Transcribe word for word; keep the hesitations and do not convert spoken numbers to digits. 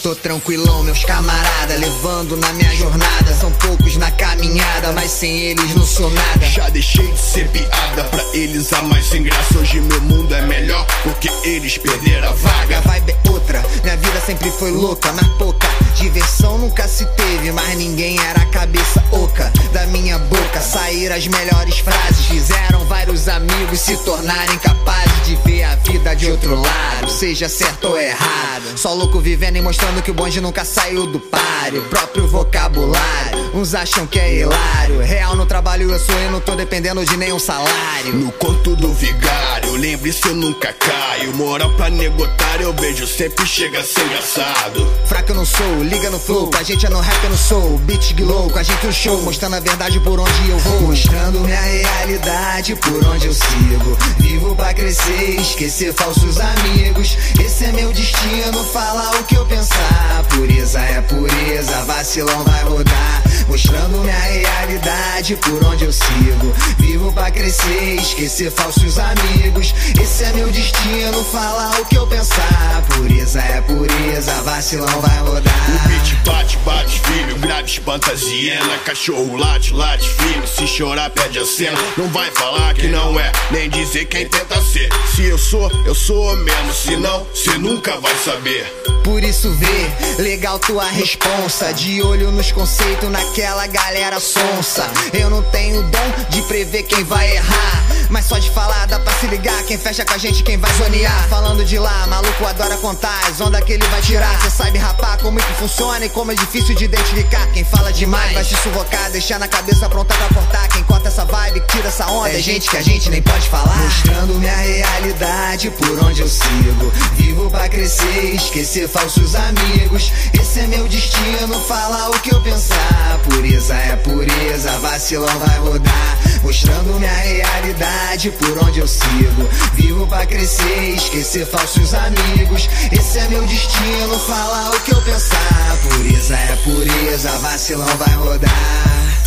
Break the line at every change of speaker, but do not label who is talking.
Tô tranquilão, meus camarada, levando na minha jornada. São poucos na caminhada, mas sem eles não sou nada.
Já deixei de ser piada, pra eles a mais sem graça. Hoje meu mundo é melhor, porque eles perderam a vaga.
A vibe é outra, minha vida sempre foi louca, mas pouca diversão nunca se teve, mas ninguém era a cabeça oca. Da minha boca saíram as melhores frases, fizeram vários amigos se tornarem capazes de ver a vida de outro lado, seja certo ou errado. Só louco vivendo e mostrando que o bonde nunca saiu do páreo. Próprio vocabulário, uns acham que é hilário. Real no trabalho eu sou e não tô dependendo de nenhum salário.
No conto do vigário, lembre-se eu nunca caio. Moral pra negotar eu beijo, sempre chega a ser engraçado.
Fraco eu não sou, liga no flow, com a gente é no rap eu não sou. Beat glow, com a gente um show, mostrando a verdade por onde eu vou. Mostrando minha realidade por onde eu sigo. Vivo pra crescer, esquecer falsos amigos. Esse é meu destino, falar o que eu pensar. Pureza é pureza, vacilão vai rodar. Mostrando minha realidade por onde eu sigo. Vivo pra crescer, esquecer falsos amigos. Esse é meu destino, falar o que eu pensar. Pureza é pureza, vacilão vai rodar.
O beat bate, bate, filho, grave, espanta as hiena. Cachorro late, late, filho, se chorar pede a cena. Não vai falar que não é, nem dizer quem tenta ser. Se eu sou, eu sou mesmo, se não, cê nunca vai saber.
Por isso vê, legal tua responsa. De olho nos conceitos, naquela galera sonsa. Eu não tenho dom de prever quem vai errar, mas só de falar dá pra se ligar. Quem fecha com a gente, quem vai zonear. Falando de lá, maluco adora contar as ondas que ele vai tirar. Cê sabe rapar como é que funciona e como é difícil de identificar. Quem fala demais vai se sufocar, deixar na cabeça pronta pra cortar. Quem corta essa vibe, tira essa onda, é gente que a gente nem pode falar. Mostrando minha realidade por onde eu sigo. Vivo pra crescer, esquecer falsos amigos. Esse é meu destino, falar o que eu pensar. Pureza é pureza, vacilão vai rodar. Mostrando minha realidade por onde eu sigo. Vivo pra crescer, esquecer falsos amigos. Esse é meu destino, falar o que eu pensar. Pureza é pureza, vacilão vai rodar.